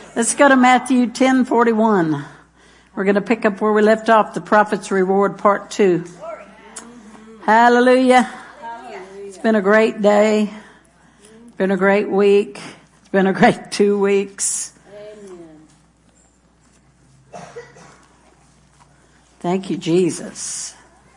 Let's go to Matthew 10:41. We're going to pick up where we left off, the prophet's reward, part 2. Hallelujah. It's been a great day. It's been a great week. It's been a great 2 weeks. Thank you, Jesus.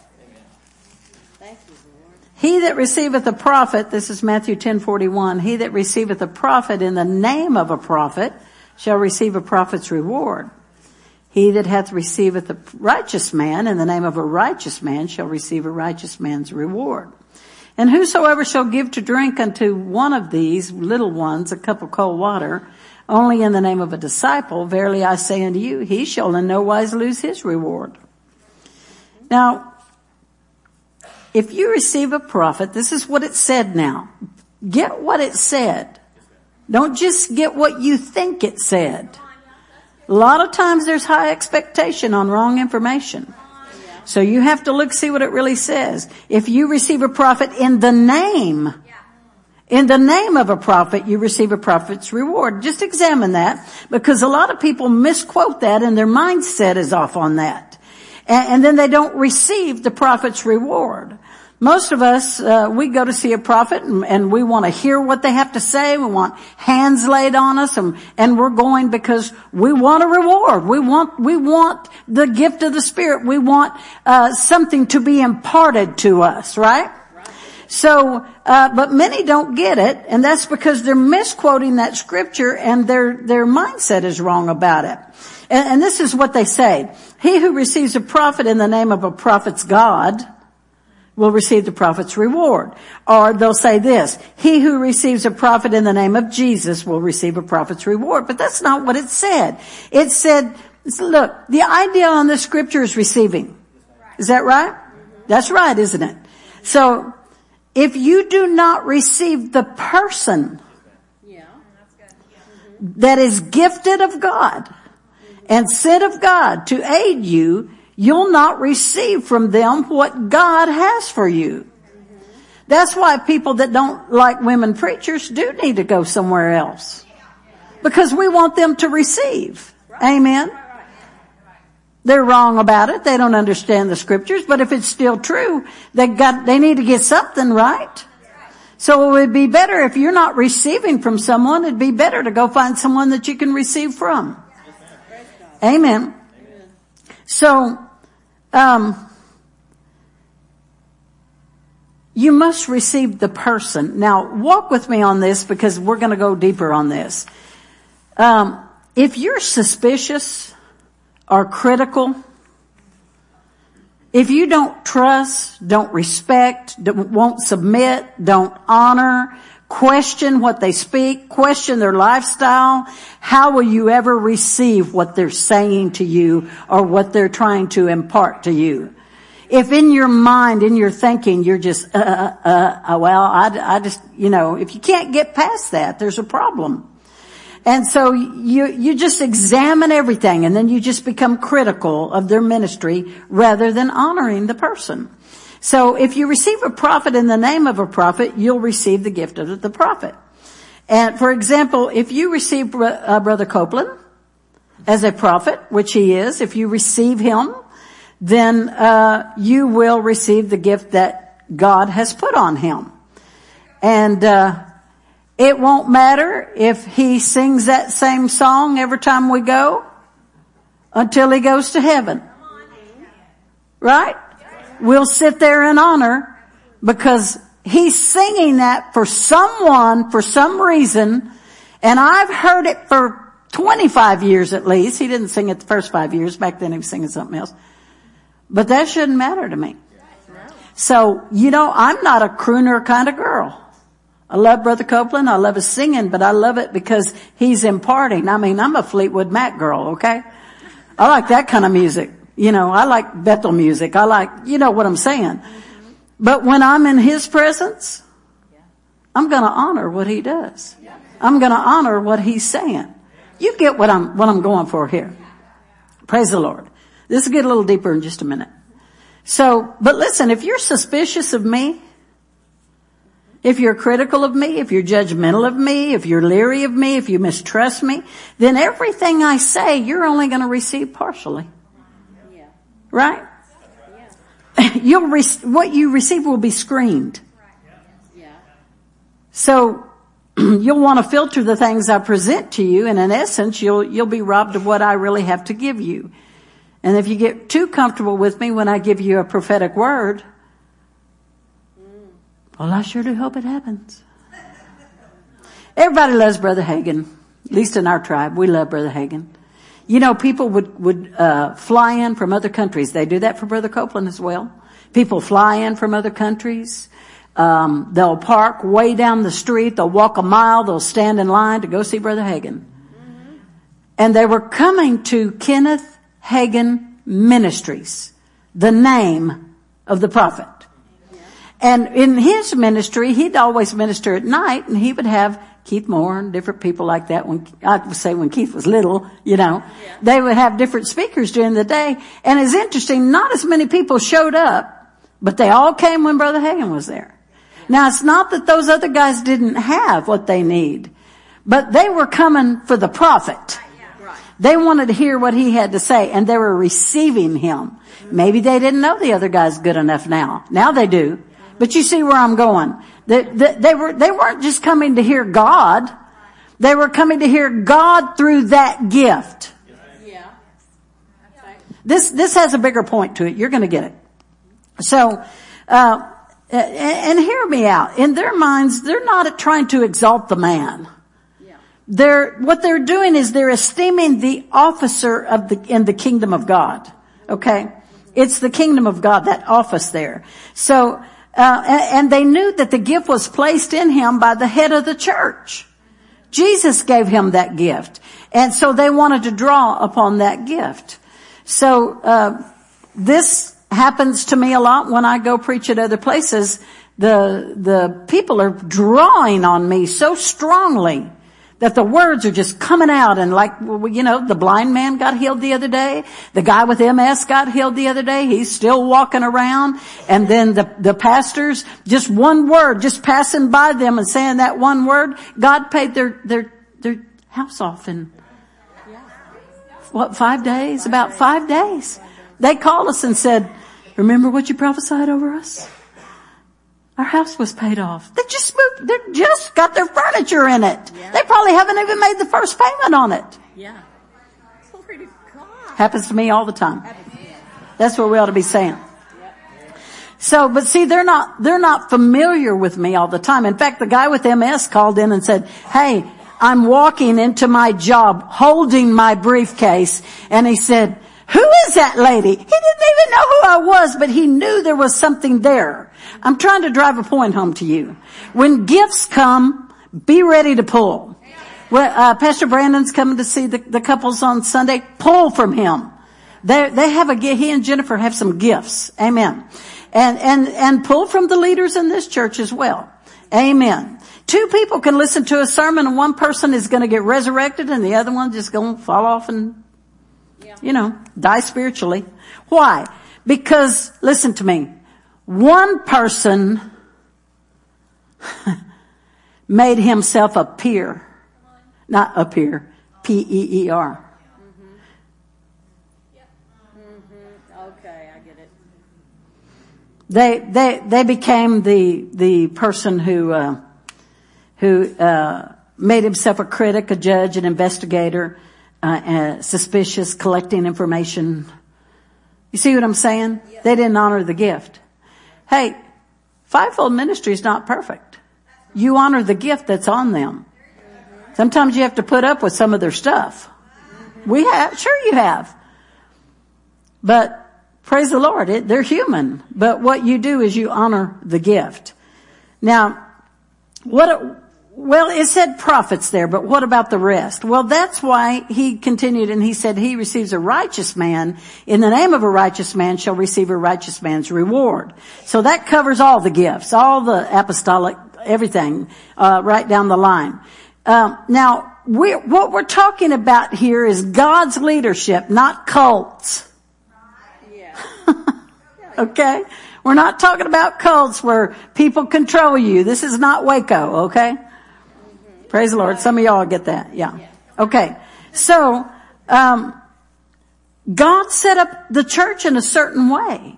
He that receiveth a prophet, this is Matthew 10:41, he that receiveth a prophet in the name of a prophet shall receive a prophet's reward. He that hath receiveth a righteous man in the name of a righteous man shall receive a righteous man's reward. And whosoever shall give to drink unto one of these little ones a cup of cold water, only in the name of a disciple, verily I say unto you, he shall in no wise lose his reward. Now, if you receive a prophet, this is what it said now. Get what it said. Don't just get what you think it said. A lot of times there's high expectation on wrong information. So you have to see what it really says. If you receive a prophet in the name of a prophet, you receive a prophet's reward. Just examine that, because a lot of people misquote that and their mindset is off on that. And then they don't receive the prophet's reward. Most of us, we go to see a prophet and we want to hear what they have to say. We want hands laid on us and we're going because we want a reward. We want the gift of the Spirit. We want, something to be imparted to us, right? So, but many don't get it, and that's because they're misquoting that scripture and their mindset is wrong about it. And this is what they say. He who receives a prophet in the name of a prophet's God will receive the prophet's reward. Or they'll say this, he who receives a prophet in the name of Jesus will receive a prophet's reward. But that's not what it said. It said, look, the idea on this scripture is receiving. Is that right? That's right, isn't it? So, if you do not receive the person that is gifted of God and sent of God to aid you, you'll not receive from them what God has for you. That's why people that don't like women preachers do need to go somewhere else. Because we want them to receive. Amen. They're wrong about it. They don't understand the scriptures. But if it's still true, they need to get something right. So it would be better if you're not receiving from someone, it'd be better to go find someone that you can receive from. Amen. So, you must receive the person. Now, walk with me on this because we're going to go deeper on this. If you're suspicious or critical, if you don't trust, don't respect, won't submit, don't honor, question what they speak, question their lifestyle, how will you ever receive what they're saying to you or what they're trying to impart to you? If in your mind, in your thinking, you're just, I just, if you can't get past that, there's a problem. And so you just examine everything and then you just become critical of their ministry rather than honoring the person. So if you receive a prophet in the name of a prophet, you'll receive the gift of the prophet. And for example, if you receive Brother Copeland as a prophet, which he is, if you receive him, then you will receive the gift that God has put on him. And it won't matter if he sings that same song every time we go until he goes to heaven. Right? We'll sit there in honor because he's singing that for someone, for some reason, and I've heard it for 25 years at least. He didn't sing it the first 5 years. Back then he was singing something else. But that shouldn't matter to me. So, I'm not a crooner kind of girl. I love Brother Copeland. I love his singing, but I love it because he's imparting. I mean, I'm a Fleetwood Mac girl, okay? I like that kind of music. I like Bethel music. I like, what I'm saying. But when I'm in his presence, I'm going to honor what he does. I'm going to honor what he's saying. You get what I'm going for here. Praise the Lord. This will get a little deeper in just a minute. So, but listen, if you're suspicious of me, If you're critical of me, if you're judgmental of me, if you're leery of me, if you mistrust me, then everything I say, you're only going to receive partially. Yeah. Right? Yeah. What you receive will be screened. Yeah. So you'll want to filter the things I present to you, and in essence, you'll be robbed of what I really have to give you. And if you get too comfortable with me when I give you a prophetic word, well, I sure do hope it happens. Everybody loves Brother Hagin. At least in our tribe, we love Brother Hagin. You know, people would fly in from other countries. They do that for Brother Copeland as well. People fly in from other countries. They'll park way down the street. They'll walk a mile. They'll stand in line to go see Brother Hagin. Mm-hmm. And they were coming to Kenneth Hagin Ministries, the name of the prophet. And in his ministry, he'd always minister at night, and he would have Keith Moore and different people like that. When I would say when Keith was little, you know, they would have different speakers during the day. And it's interesting, not as many people showed up, but they all came when Brother Hagin was there. Now, it's not that those other guys didn't have what they need, but they were coming for the prophet. They wanted to hear what he had to say, and they were receiving him. Maybe they didn't know the other guy's good enough now. Now they do. But you see where I'm going. They weren't just coming to hear God. They were coming to hear God through that gift. Yeah. This has a bigger point to it. You're going to get it. So, and hear me out. In their minds, they're not trying to exalt the man. What they're doing is they're esteeming the officer in the kingdom of God. Okay? It's the kingdom of God, that office there. So, and they knew that the gift was placed in him by the head of the church. Jesus gave him that gift. And so they wanted to draw upon that gift. So, this happens to me a lot when I go preach at other places. The people are drawing on me so strongly that the words are just coming out, and like, you know, the blind man got healed the other day. The guy with MS got healed the other day. He's still walking around. And then the pastors, just one word, just passing by them and saying that one word, God paid their house off in, 5 days? About 5 days. They called us and said, remember what you prophesied over us? Our house was paid off. They just moved. They just got their furniture in it. Yeah. They probably haven't even made the first payment on it. Yeah. Glory to God. Happens to me all the time. That's what we ought to be saying. So, but see, they're not familiar with me all the time. In fact, the guy with MS called in and said, hey, I'm walking into my job holding my briefcase. And he said, who is that lady? He didn't even know who I was, but he knew there was something there. I'm trying to drive a point home to you. When gifts come, be ready to pull. Well, Pastor Brandon's coming to see the couples on Sunday. Pull from him. They have he and Jennifer have some gifts. Amen. And pull from the leaders in this church as well. Amen. 2 people can listen to a sermon, and one person is going to get resurrected and the other one just going to fall off and, die spiritually. Why? Because, listen to me, one person made himself appear. Not appear. P-E-E-R. Okay, I get it. They became the person who made himself a critic, a judge, an investigator, suspicious, collecting information. You see what I'm saying? Yep. They didn't honor the gift. Hey, fivefold ministry is not perfect. You honor the gift that's on them. Sometimes you have to put up with some of their stuff. We have, sure you have. But praise the Lord, they're human. But what you do is you honor the gift. Now, it said prophets there, but what about the rest? Well, that's why he continued and he said, he receives a righteous man. In the name of a righteous man shall receive a righteous man's reward. So that covers all the gifts, all the apostolic, everything, right down the line. Now, what we're talking about here is God's leadership, not cults. Yeah. Okay? We're not talking about cults where people control you. This is not Waco, okay? Praise the Lord. Some of y'all get that. Yeah. Okay. So, God set up the church in a certain way.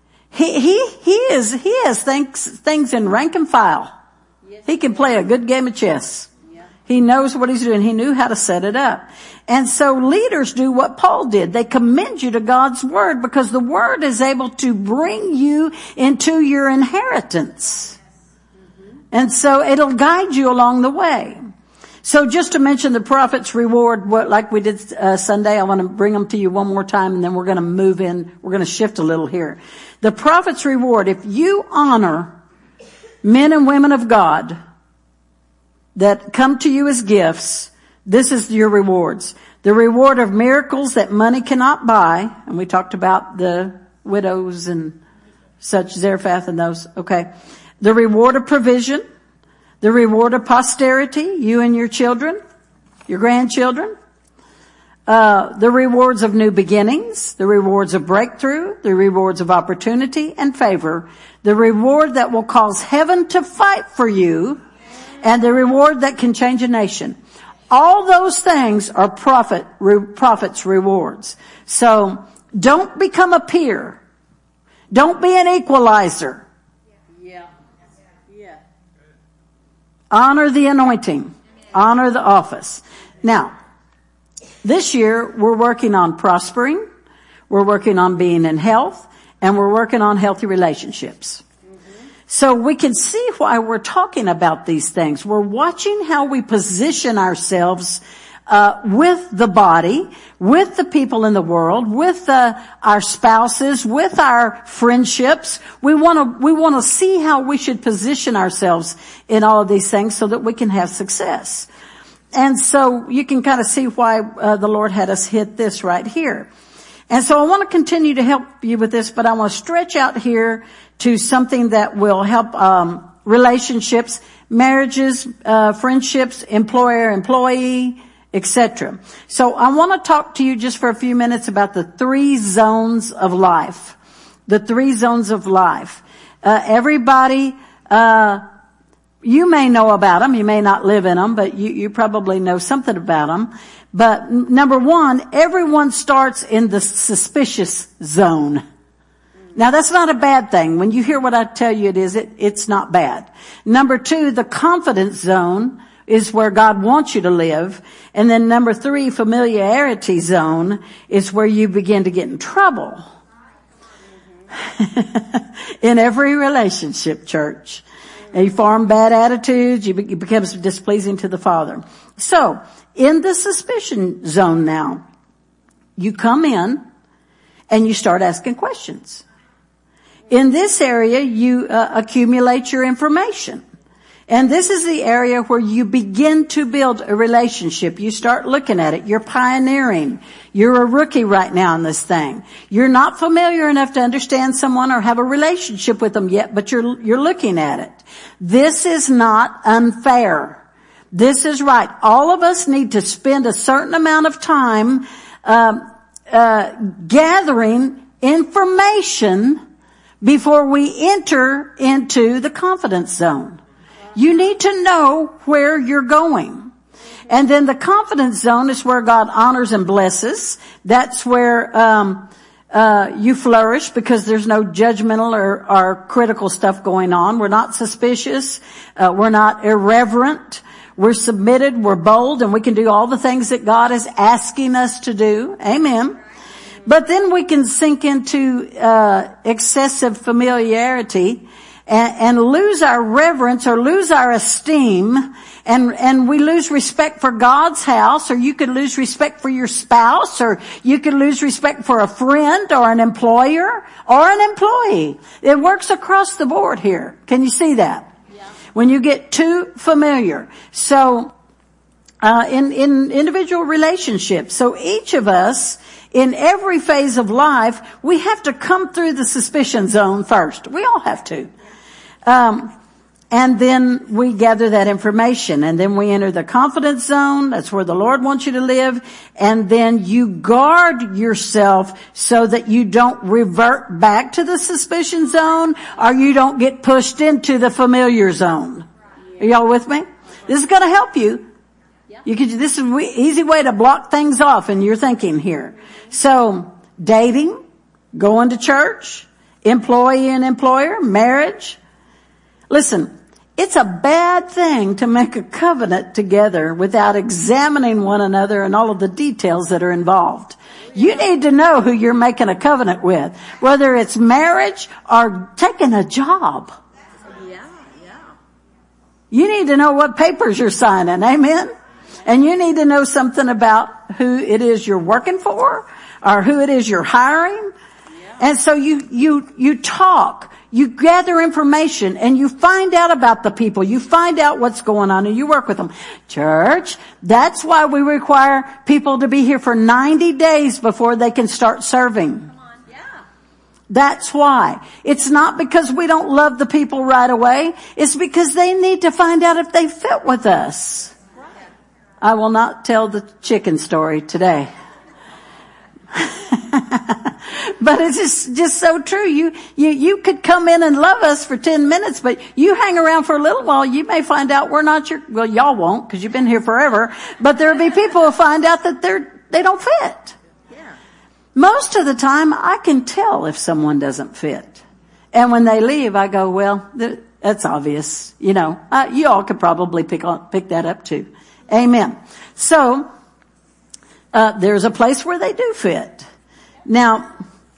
He has things in rank and file. He can play a good game of chess. He knows what he's doing. He knew how to set it up. And so leaders do what Paul did. They commend you to God's word because the word is able to bring you into your inheritance. And so it'll guide you along the way. So just to mention the prophet's reward, like we did Sunday, I want to bring them to you one more time and then we're going to move in. We're going to shift a little here. The prophet's reward, if you honor men and women of God that come to you as gifts, this is your rewards. The reward of miracles that money cannot buy, and we talked about the widows and such, Zarephath and those, okay. The reward of provision, the reward of posterity, you and your children, your grandchildren, the rewards of new beginnings, the rewards of breakthrough, the rewards of opportunity and favor, the reward that will cause heaven to fight for you, and the reward that can change a nation. All those things are prophet's rewards. So don't become a peer. Don't be an equalizer. Yeah. Yeah. Honor the anointing. Honor the office. Now, this year we're working on prospering. We're working on being in health. And we're working on healthy relationships. So we can see why we're talking about these things. We're watching how we position ourselves with the body, with the people in the world, with our spouses, with our friendships. We want to see how we should position ourselves in all of these things so that we can have success. And so you can kind of see why the Lord had us hit this right here. And so I want to continue to help you with this, but I want to stretch out here to something that will help relationships, marriages, friendships, employer-employee, etc. So I want to talk to you just for a few minutes about the 3 zones of life. The 3 zones of life. Everybody, you may know about them. You may not live in them, but you probably know something about them. But number 1, everyone starts in the suspicious zone. Now that's not a bad thing. When you hear what I tell you it's not bad. Number 2, the confidence zone is where God wants you to live. And then number 3, familiarity zone is where you begin to get in trouble. In every relationship, church. And you form bad attitudes, you become displeasing to the Father. So, in the suspicion zone now, you come in and you start asking questions. In this area, you accumulate your information. And this is the area where you begin to build a relationship. You start looking at it. You're pioneering. You're a rookie right now in this thing. You're not familiar enough to understand someone or have a relationship with them yet, but you're looking at it. This is not unfair. This is right. All of us need to spend a certain amount of time gathering information before we enter into the confidence zone. You need to know where you're going. And then the confidence zone is where God honors and blesses. That's where you flourish because there's no judgmental or critical stuff going on. We're not suspicious. We're not irreverent. We're submitted, we're bold, and we can do all the things that God is asking us to do. Amen. But then we can sink into excessive familiarity and lose our reverence or lose our esteem, and we lose respect for God's house, or you could lose respect for your spouse, or you could lose respect for a friend or an employer or an employee. It works across the board here. Can you see that? When you get too familiar. So, in individual relationships. So each of us, in every phase of life, we have to come through the suspicion zone first. We all have to. And then we gather that information, and then we enter the confidence zone. That's where the Lord wants you to live. And then you guard yourself so that you don't revert back to the suspicion zone, or you don't get pushed into the familiar zone. Are y'all with me? This is going to help you. This is an easy way to block things off in your thinking here. So, dating, going to church, employee and employer, marriage. Listen, it's a bad thing to make a covenant together without examining one another and all of the details that are involved. You need to know who you're making a covenant with, whether it's marriage or taking a job. You need to know what papers you're signing. Amen? And you need to know something about who it is you're working for or who it is you're hiring. And so you talk, you gather information, and you find out about the people. You find out what's going on, and you work with them. Church, that's why we require people to be here for 90 days before they can start serving. That's why. It's not because we don't love the people right away. It's because they need to find out if they fit with us. I will not tell the chicken story today. But it's just so true. You could come in and love us for 10 minutes, but you hang around for a little while, you may find out we're not well, y'all won't because you've been here forever, but there'll be people who find out that they don't fit. Most of the time, I can tell if someone doesn't fit. And when they leave, I go, well, that's obvious. You all could probably pick that up too. Amen. So, there's a place where they do fit. Now,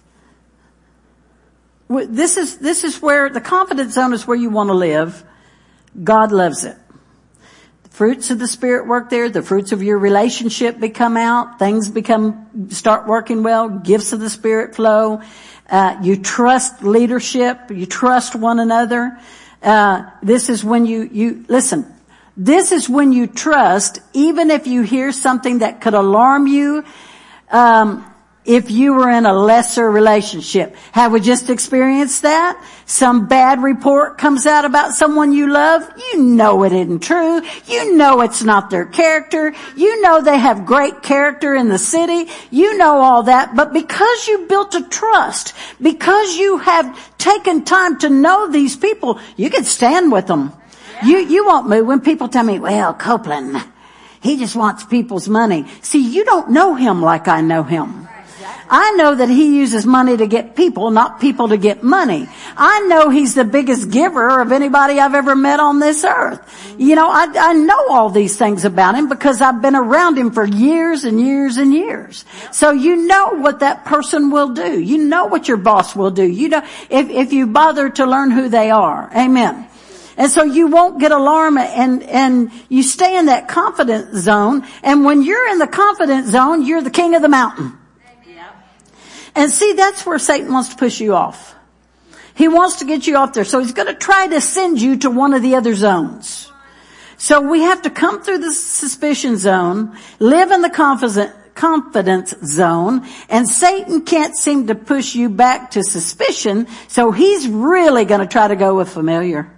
this is where the confidence zone is where you want to live. God loves it. Fruits of the Spirit work there. The fruits of your relationship become out. Things start working well. Gifts of the Spirit flow. You trust leadership. You trust one another. This is when you listen. This is when you trust, even if you hear something that could alarm you, if you were in a lesser relationship. Have we just experienced that? Some bad report comes out about someone you love. You know it isn't true. You know it's not their character. You know they have great character in the city. You know all that. But because you built a trust, because you have taken time to know these people, you can stand with them. You won't move. When people tell me, well, Copeland, he just wants people's money. See, you don't know him like I know him. I know that he uses money to get people, not people to get money. I know he's the biggest giver of anybody I've ever met on this earth. I know all these things about him because I've been around him for years and years and years. So you know what that person will do. You know what your boss will do. You know, if you bother to learn who they are. Amen. And so you won't get alarmed and you stay in that confidence zone. And when you're in the confidence zone, you're the king of the mountain. And see, that's where Satan wants to push you off. He wants to get you off there. So he's going to try to send you to one of the other zones. So we have to come through the suspicion zone, live in the confidence zone, and Satan can't seem to push you back to suspicion. So he's really going to try to go with familiar.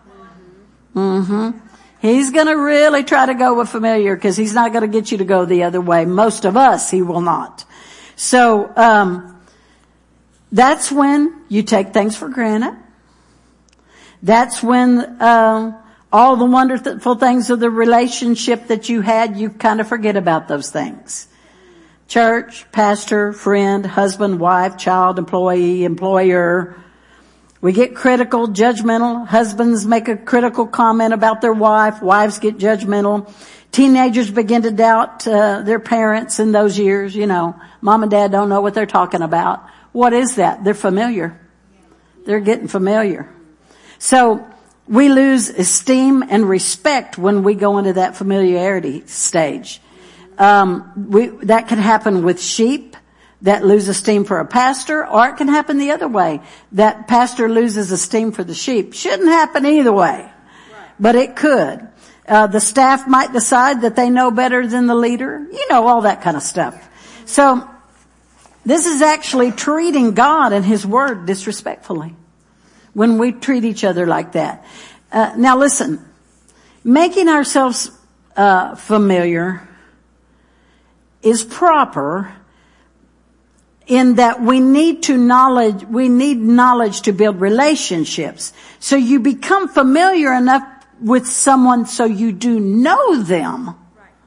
He's going to really try to go with familiar because he's not going to get you to go the other way. Most of us, he will not. So, that's when you take things for granted. That's when, all the wonderful things of the relationship that you had, you kind of forget about those things. Church, pastor, friend, husband, wife, child, employee, employer. We get critical, judgmental. Husbands make a critical comment about their wife. Wives get judgmental. Teenagers begin to doubt their parents in those years. Mom and dad don't know what they're talking about. What is that? They're familiar. They're getting familiar. So we lose esteem and respect when we go into that familiarity stage. That can happen with sheep that lose esteem for a pastor, or it can happen the other way. That pastor loses esteem for the sheep. Shouldn't happen either way, but it could. The staff might decide that they know better than the leader. All that kind of stuff. So this is actually treating God and His Word disrespectfully when we treat each other like that. Now listen, making ourselves familiar is proper in that we need knowledge to build relationships. So you become familiar enough with someone so you do know them.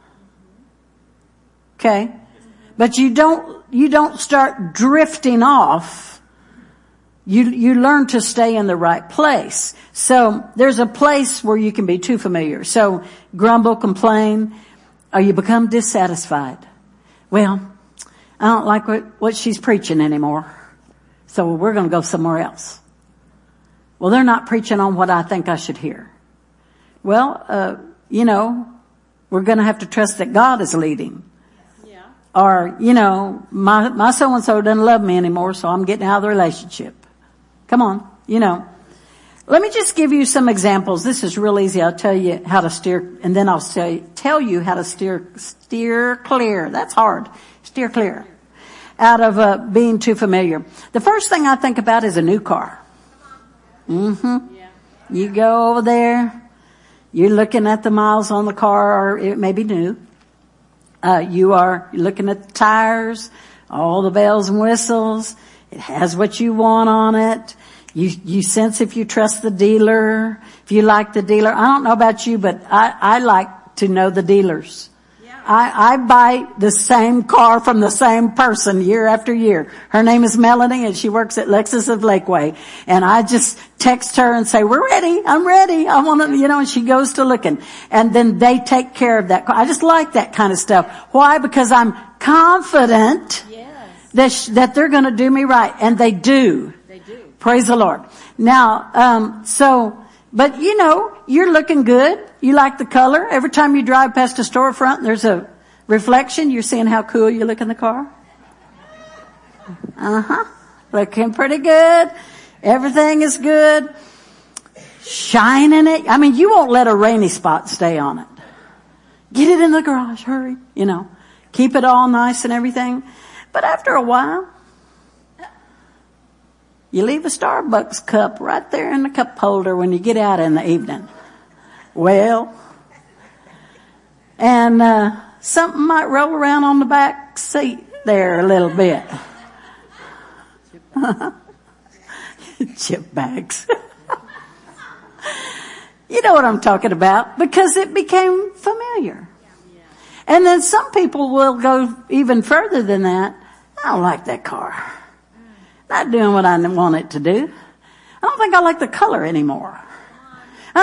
Okay? But you don't start drifting off. You learn to stay in the right place. So there's a place where you can be too familiar. So grumble, complain, or you become dissatisfied. Well, I don't like what she's preaching anymore, so we're going to go somewhere else. Well, they're not preaching on what I think I should hear. Well, we're going to have to trust that God is leading. Yeah. Or, my so-and-so doesn't love me anymore, so I'm getting out of the relationship. Come on, Let me just give you some examples. This is real easy. I'll tell you how to steer, and then I'll tell you how to steer clear. That's hard. Steer clear out of being too familiar. The first thing I think about is a new car. Yeah. You go over there. You're looking at the miles on the car, or it may be new. You're looking at the tires, all the bells and whistles. It has what you want on it. You sense if you trust the dealer, if you like the dealer. I don't know about you, but I like to know the dealers. Yeah. I buy the same car from the same person year after year. Her name is Melanie, and she works at Lexus of Lakeway. And I just text her and say, we're ready. I'm ready. I want to, and she goes to looking. And then they take care of that car. I just like that kind of stuff. Why? Because I'm confident that they're going to do me right. And they do. They do. Praise the Lord. Now, but you're looking good. You like the color. Every time you drive past a storefront, there's a reflection. You're seeing how cool you look in the car. Looking pretty good. Everything is good. Shining it. I mean, you won't let a rainy spot stay on it. Get it in the garage. Hurry. Keep it all nice and everything. But after a while, you leave a Starbucks cup right there in the cup holder when you get out in the evening. Well, and something might roll around on the back seat there a little bit. Chip bags. You know what I'm talking about, because it became familiar. And then some people will go even further than that. I don't like that car. Not doing what I want it to do. I don't think I like the color anymore. No.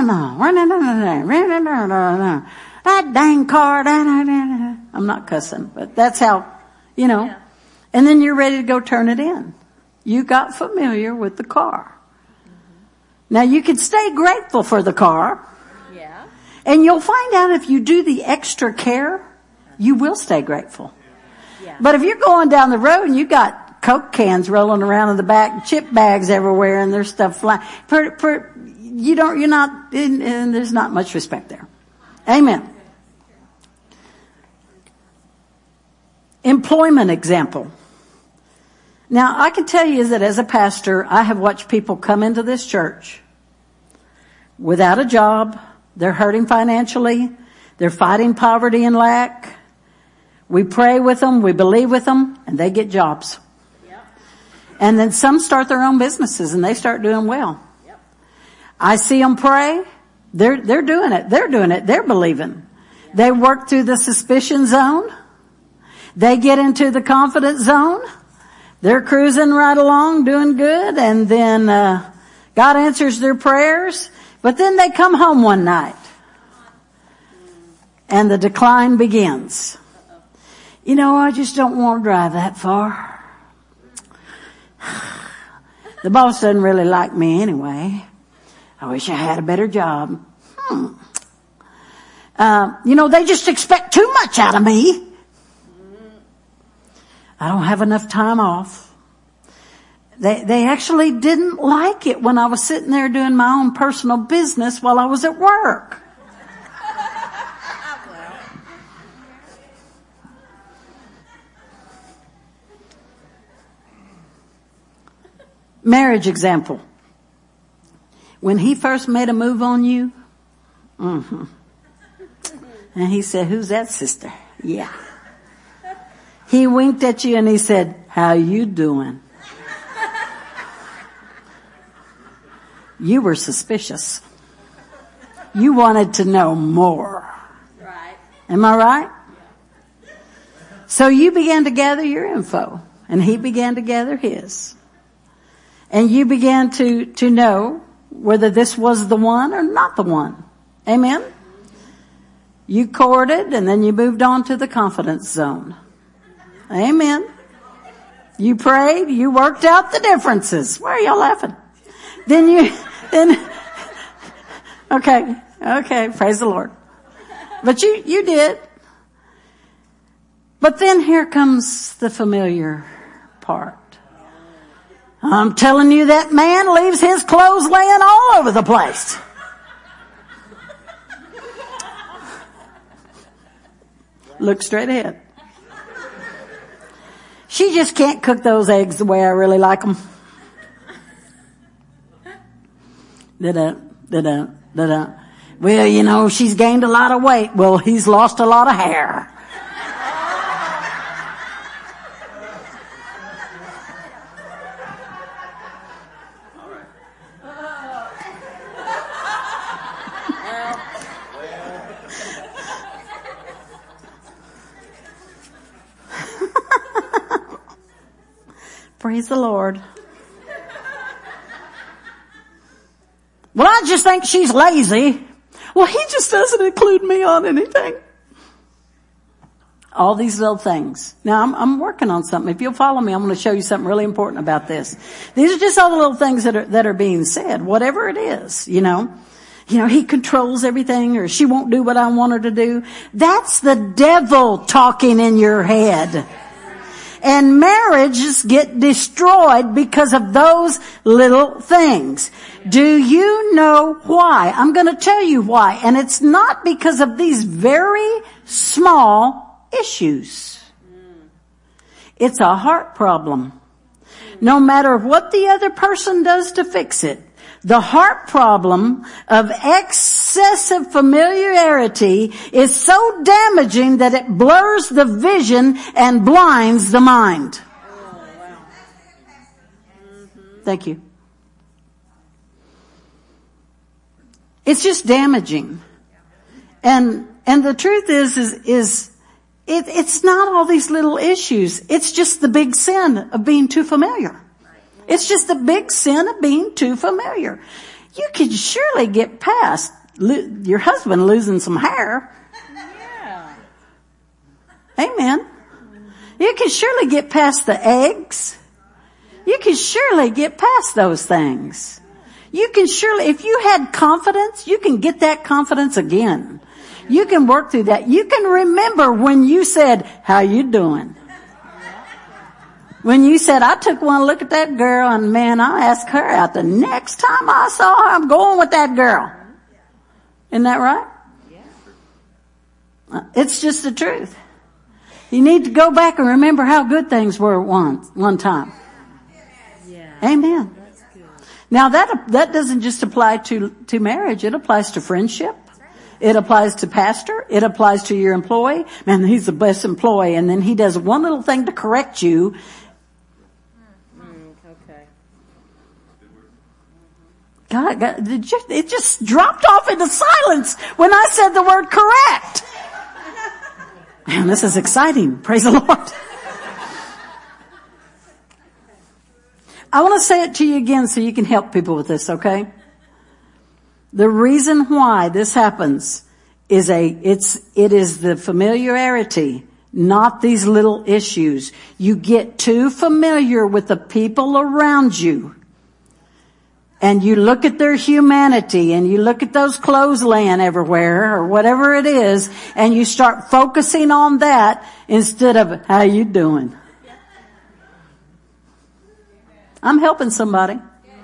That dang car. I'm not cussing, but that's how, And then you're ready to go turn it in. You got familiar with the car. Now you could stay grateful for the car. Yeah. And you'll find out if you do the extra care, you will stay grateful. Yeah. But if you're going down the road and you got Coke cans rolling around in the back, chip bags everywhere, and there's stuff flying, you're not, and there's not much respect there. Amen. Employment example. Now, I can tell you that as a pastor, I have watched people come into this church without a job. They're hurting financially. They're fighting poverty and lack. We pray with them. We believe with them, and they get jobs. Yep. And then some start their own businesses, and they start doing well. Yep. I see them pray. They're doing it. They're doing it. They're believing. Yep. They work through the suspicion zone. They get into the confidence zone. They're cruising right along, doing good, and then God answers their prayers. But then they come home one night, and the decline begins. I just don't want to drive that far. The boss doesn't really like me anyway. I wish I had a better job. They just expect too much out of me. I don't have enough time off. They actually didn't like it when I was sitting there doing my own personal business while I was at work. Marriage example. When he first made a move on you, and he said, who's that sister? Yeah. He winked at you and he said, how you doing? You were suspicious. You wanted to know more. Right. Am I right? So you began to gather your info, and he began to gather his. And you began to know whether this was the one or not the one. Amen? You courted, and then you moved on to the confidence zone. Amen. You prayed, you worked out the differences. Why are y'all laughing? Okay, praise the Lord. But you did. But then here comes the familiar part. I'm telling you, that man leaves his clothes laying all over the place. Look straight ahead. She just can't cook those eggs the way I really like them. Well, you know, she's gained a lot of weight. Well, he's lost a lot of hair. Praise the Lord. Well, I just think she's lazy. Well, he just doesn't include me on anything. All these little things. Now, I'm working on something. If you'll follow me, I'm going to show you something really important about this. These are just all the little things that are being said, whatever it is, you know. You know, he controls everything, or she won't do what I want her to do. That's the devil talking in your head. And marriages get destroyed because of those little things. Do you know why? I'm going to tell you why. And it's not because of these very small issues. It's a heart problem. No matter what the other person does to fix it, the heart problem of excessive familiarity is so damaging that it blurs the vision and blinds the mind. Oh, wow. Thank you. It's just damaging. And the truth is it's not all these little issues. It's just the big sin of being too familiar. It's just the big sin of being too familiar. You could surely get past your husband losing some hair. Yeah. Amen. You can surely get past the eggs. You can surely get past those things. You can surely, if you had confidence, you can get that confidence again. You can work through that. You can remember when you said, how you doing? When you said, I took one look at that girl and man, I'll ask her out. The next time I saw her, I'm going with that girl. Isn't that right? Yeah. It's just the truth. You need to go back and remember how good things were one time. Yeah. Amen. That's good. Now that doesn't just apply to marriage. It applies to friendship. It applies to pastor. It applies to your employee. Man, he's the best employee. And then he does one little thing to correct you. Okay. God, it just dropped off into silence when I said the word correct. Man, this is exciting. Praise the Lord. I want to say it to you again so you can help people with this, okay? The reason why this happens is it is the familiarity, not these little issues. You get too familiar with the people around you. And you look at their humanity and you look at those clothes laying everywhere or whatever it is, and you start focusing on that instead of how you doing. I'm helping somebody.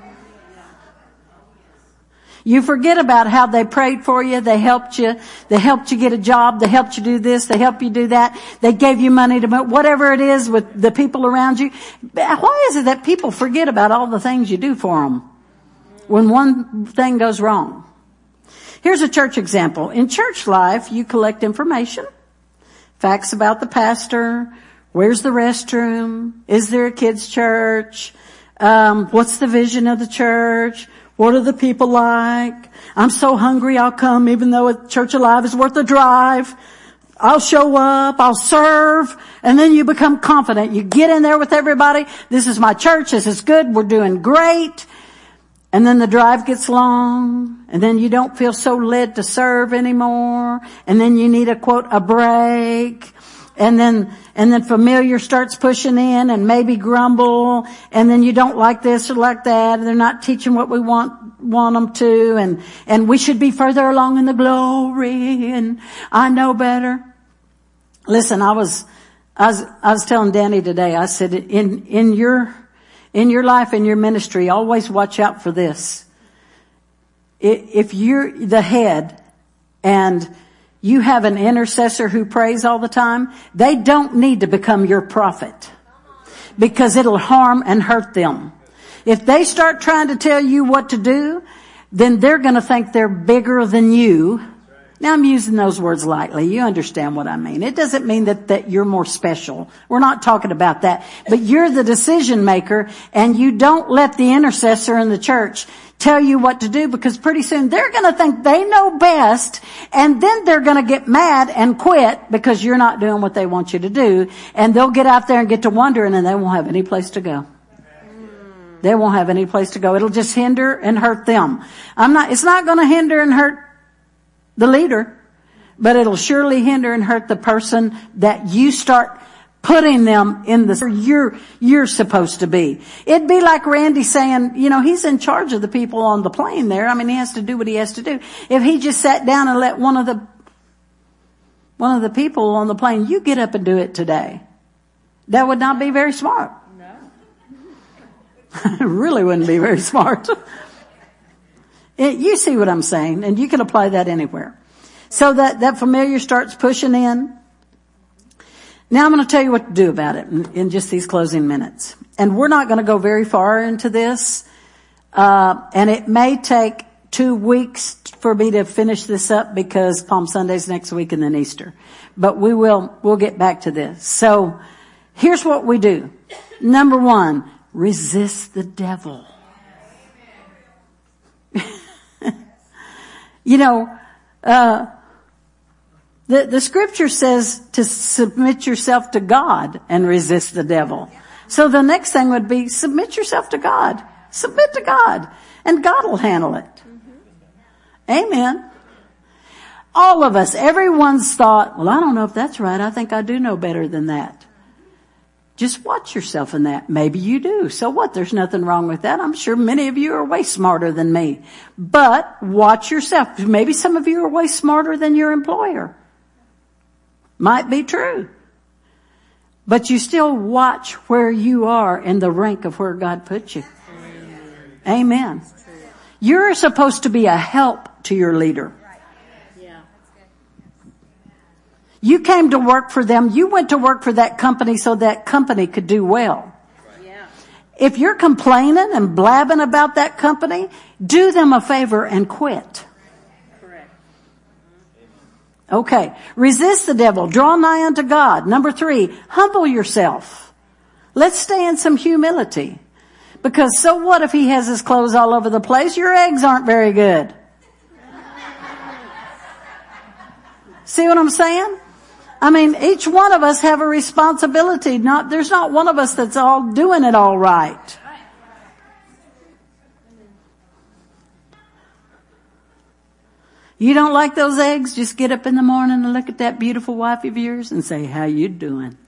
You forget about how they prayed for you, they helped you get a job, they helped you do this, they helped you do that, they gave you money to whatever it is with the people around you. Why is it that people forget about all the things you do for them? when one thing goes wrong. Here's a church example. In church life, you collect information, facts about the pastor, where's the restroom, is there a kids' church, what's the vision of the church, what are the people like, I'm so hungry I'll come even though a church alive is worth a drive, I'll show up, I'll serve, and then you become confident. You get in there with everybody, this is my church, this is good, we're doing great. And then the drive gets long, and then you don't feel so led to serve anymore, and then you need a break, and then familiar starts pushing in and maybe grumble, and then you don't like this or like that, and they're not teaching what we want them to, and we should be further along in the glory, and I know better. Listen, I was telling Danny today, I said, in your life, in your ministry, always watch out for this. If you're the head and you have an intercessor who prays all the time, they don't need to become your prophet because it'll harm and hurt them. If they start trying to tell you what to do, then they're going to think they're bigger than you. Now I'm using those words lightly. You understand what I mean. It doesn't mean that you're more special. We're not talking about that. But you're the decision maker, and you don't let the intercessor in the church tell you what to do, because pretty soon they're going to think they know best, and then they're going to get mad and quit because you're not doing what they want you to do, and they'll get out there and get to wondering, and they won't have any place to go. They won't have any place to go. It'll just hinder and hurt them. It's not going to hinder and hurt the leader, but it'll surely hinder and hurt the person that you start putting them in the you're supposed to be. It'd be like Randy saying, he's in charge of the people on the plane there. I mean, he has to do what he has to do. If he just sat down and let one of the people on the plane, you get up and do it today, that would not be very smart. No. It really wouldn't be very smart. You see what I'm saying, and you can apply that anywhere. So that familiar starts pushing in. Now I'm going to tell you what to do about it in just these closing minutes. And we're not going to go very far into this. And it may take 2 weeks for me to finish this up because Palm Sunday's next week and then Easter. But we'll get back to this. So here's what we do. Number 1, resist the devil. The scripture says to submit yourself to God and resist the devil. So the next thing would be submit yourself to God. Submit to God. And God will handle it. Amen. All of us, everyone's thought, well, I don't know if that's right. I think I do know better than that. Just watch yourself in that. Maybe you do. So what? There's nothing wrong with that. I'm sure many of you are way smarter than me. But watch yourself. Maybe some of you are way smarter than your employer. Might be true. But you still watch where you are in the rank of where God put you. Amen. You're supposed to be a help to your leader. You came to work for them. You went to work for that company so that company could do well. Yeah. If you're complaining and blabbing about that company, do them a favor and quit. Correct. Okay. Resist the devil. Draw nigh unto God. Number 3, humble yourself. Let's stay in some humility. Because so what if he has his clothes all over the place? Your eggs aren't very good. See what I'm saying? I mean, each one of us have a responsibility. There's not one of us that's all doing it all right. You don't like those eggs? Just get up in the morning and look at that beautiful wife of yours and say, how you doing?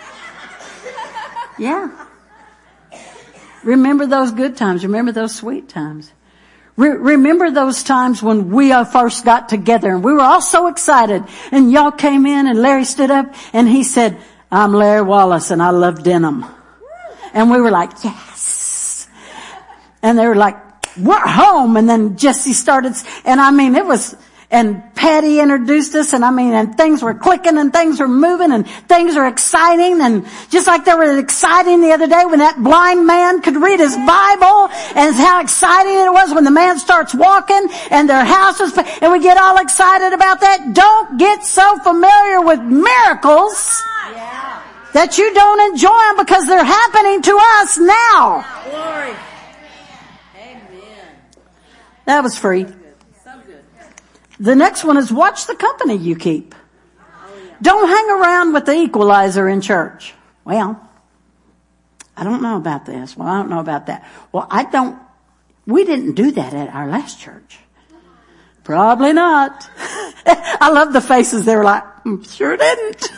Yeah. Remember those good times. Remember those sweet times. Remember those times when we first got together and we were all so excited and y'all came in and Larry stood up and he said, I'm Larry Wallace and I love denim. And we were like, yes. And they were like, we're home. And then Jesse started, and I mean, it was And Patty introduced us, and things were clicking and things were moving and things are exciting. And just like they were exciting the other day when that blind man could read his Bible, and how exciting it was when the man starts walking and their house was, and we get all excited about that. Don't get so familiar with miracles that you don't enjoy them because they're happening to us now. Glory. Amen. That was free. The next one is watch the company you keep. Don't hang around with the equalizer in church. Well, I don't know about this. Well, I don't know about that. Well, we didn't do that at our last church. Probably not. I love the faces. They were like, sure didn't.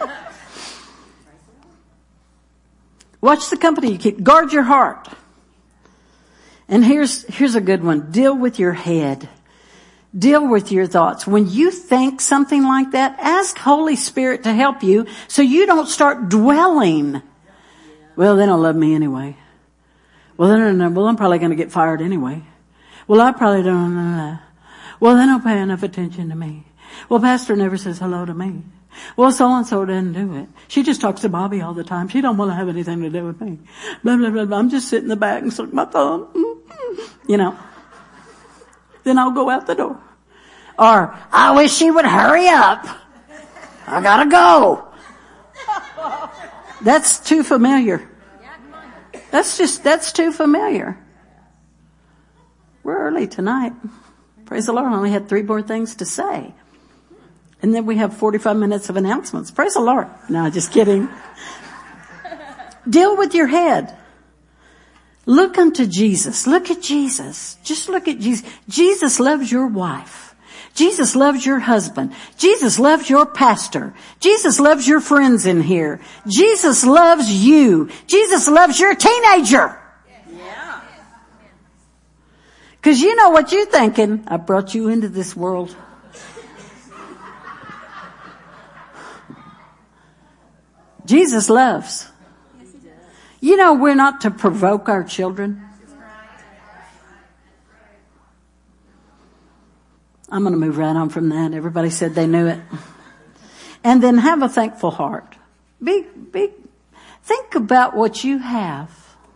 Watch the company you keep. Guard your heart. And here's a good one. Deal with your head. Deal with your thoughts. When you think something like that, ask Holy Spirit to help you so you don't start dwelling. Well, they don't love me anyway. Well, I'm probably going to get fired anyway. Well, I probably don't know. Well, they don't pay enough attention to me. Well, Pastor never says hello to me. Well, so-and-so doesn't do it. She just talks to Bobby all the time. She don't want to have anything to do with me. Blah, blah, blah, blah. I'm just sitting in the back and suck my thumb. Then I'll go out the door. Or, I wish she would hurry up. I gotta go. That's too familiar. That's too familiar. We're early tonight. Praise the Lord. I only had 3 more things to say. And then we have 45 minutes of announcements. Praise the Lord. No, just kidding. Deal with your head. Look unto Jesus. Look at Jesus. Just look at Jesus. Jesus loves your wife. Jesus loves your husband. Jesus loves your pastor. Jesus loves your friends in here. Jesus loves you. Jesus loves your teenager. Yeah. Because you know what you're thinking. I brought you into this world. Jesus loves. You know we're not to provoke our children. I'm going to move right on from that. Everybody said they knew it. And then have a thankful heart. Think about what you have.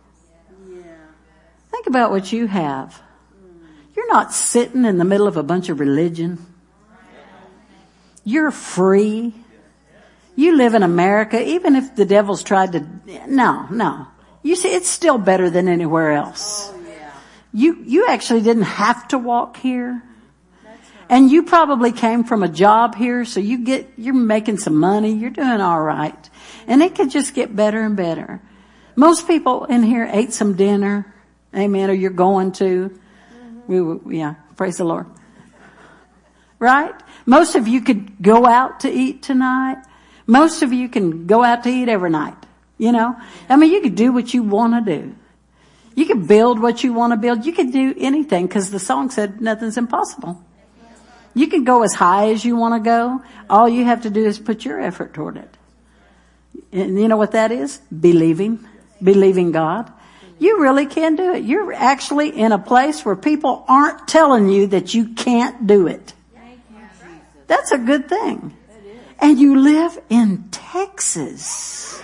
Think about what you have. You're not sitting in the middle of a bunch of religion. You're free. You live in America, even if the devil's tried to, no. You see, it's still better than anywhere else. You actually didn't have to walk here. And you probably came from a job here, so you're making some money, you're doing all right. And it could just get better and better. Most people in here ate some dinner, amen, or you're going to. Praise the Lord. Right? Most of you could go out to eat tonight. Most of you can go out to eat every night, you could do what you want to do. You could build what you want to build. You could do anything because the song said nothing's impossible. You can go as high as you want to go. All you have to do is put your effort toward it. And you know what that is? Believing God. You really can do it. You're actually in a place where people aren't telling you that you can't do it. That's a good thing. And you live in Texas.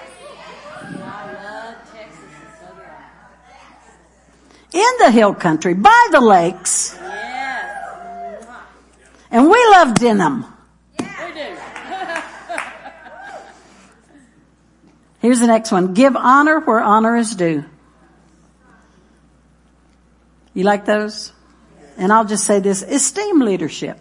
In the hill country, by the lakes. And we love denim. We do. Here's the next one. Give honor where honor is due. You like those? And I'll just say this. Esteem leadership.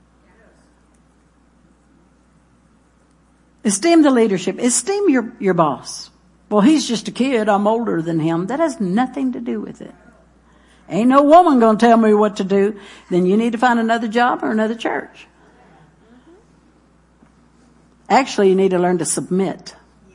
Esteem the leadership. Esteem your boss. Well, he's just a kid. I'm older than him. That has nothing to do with it. Ain't no woman gonna tell me what to do. Then you need to find another job or another church. Actually, you need to learn to submit.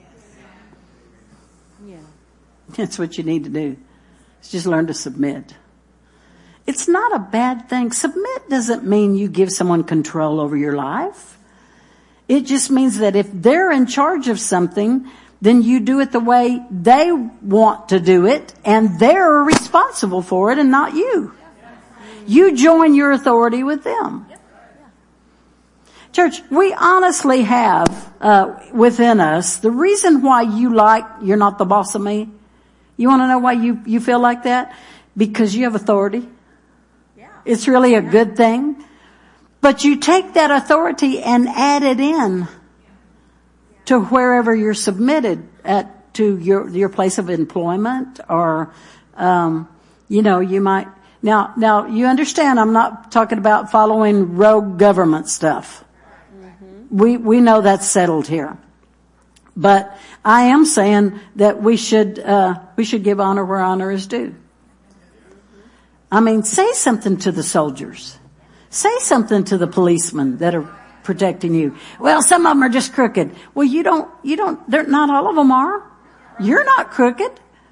Yeah. That's what you need to do. It's just learn to submit. It's not a bad thing. Submit doesn't mean you give someone control over your life. It just means that if they're in charge of something, then you do it the way they want to do it, and they're responsible for it and not you. You join your authority with them. Church, we honestly have within us the reason why you're not the boss of me. You want to know why you feel like that? Because you have authority. Yeah. It's really a good thing. But you take that authority and add it in to wherever you're submitted to your place of employment, or you might. Now you understand, I'm not talking about following rogue government stuff. Mm-hmm. We know that's settled here. But I am saying that we should give honor where honor is due. I mean, say something to the soldiers. Say something to the policemen that are protecting you. Well, some of them are just crooked. Well, not all of them are. You're not crooked.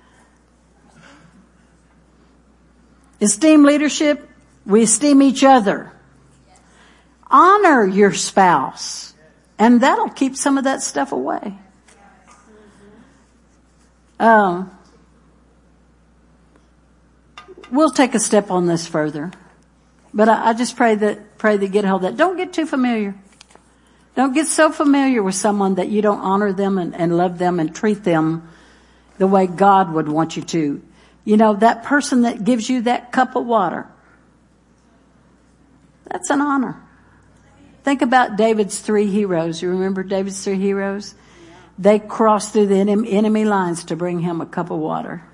Esteem leadership. We esteem each other. Honor your spouse. And that'll keep some of that stuff away. We'll take a step on this further. But I just pray that get hold of that. Don't get too familiar. Don't get so familiar with someone that you don't honor them and love them and treat them the way God would want you to. You know, that person that gives you that cup of water, that's an honor. Think about David's 3 heroes. You remember David's 3 heroes? They crossed through the enemy lines to bring him a cup of water.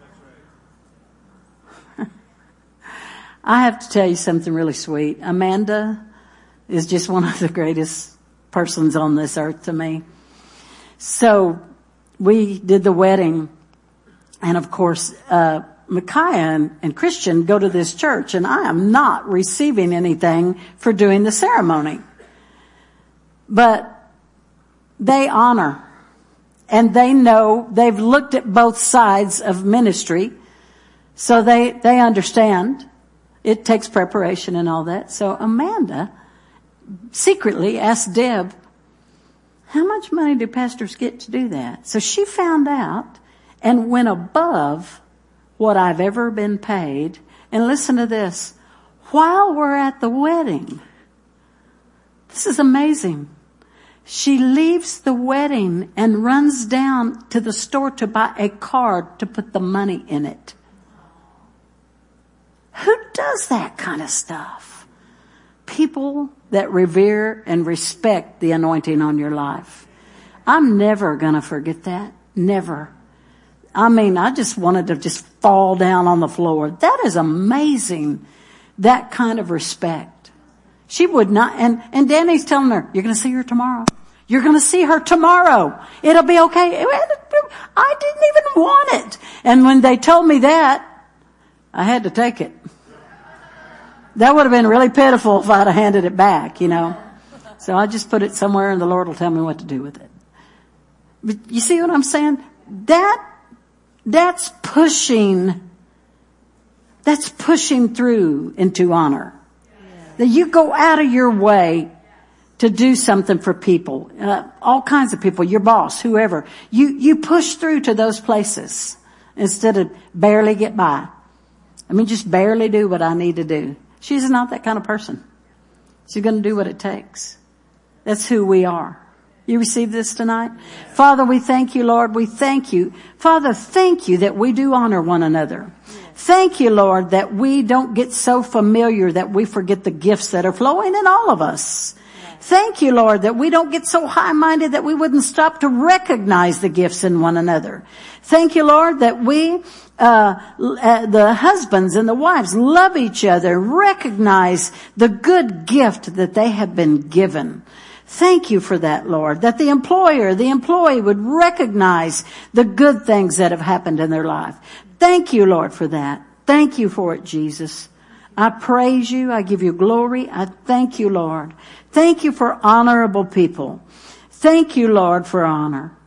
I have to tell you something really sweet. Amanda is just one of the greatest persons on this earth to me. So we did the wedding, and of course, Micaiah and Christian go to this church, and I am not receiving anything for doing the ceremony. But they honor, and they know, they've looked at both sides of ministry, so they understand. It takes preparation and all that. So Amanda secretly asked Deb, how much money do pastors get to do that? So she found out and went above what I've ever been paid. And listen to this. While we're at the wedding, this is amazing. She leaves the wedding and runs down to the store to buy a card to put the money in it. Who does that kind of stuff? People that revere and respect the anointing on your life. I'm never going to forget that. Never. I mean, I just wanted to just fall down on the floor. That is amazing. That kind of respect. She would not, and Danny's telling her, you're going to see her tomorrow. You're going to see her tomorrow. It'll be okay. I didn't even want it. And when they told me that, I had to take it. That would have been really pitiful if I'd have handed it back, you know. So I just put it somewhere and the Lord will tell me what to do with it. But you see what I'm saying? That's pushing through into honor. That you go out of your way to do something for people, all kinds of people, your boss, whoever. You push through to those places instead of barely get by. I mean, just barely do what I need to do. She's not that kind of person. She's going to do what it takes. That's who we are. You receive this tonight? Yes. Father, we thank you, Lord. We thank you. Father, thank you that we do honor one another. Yes. Thank you, Lord, that we don't get so familiar that we forget the gifts that are flowing in all of us. Yes. Thank you, Lord, that we don't get so high-minded that we wouldn't stop to recognize the gifts in one another. Thank you, Lord, that we the husbands and the wives love each other, recognize the good gift that they have been given. Thank you for that, Lord, that the employee would recognize the good things that have happened in their life. Thank you, Lord, for that. Thank you for it, Jesus. I praise you. I give you glory. I thank you, Lord. Thank you for honorable people. Thank you, Lord, for honor.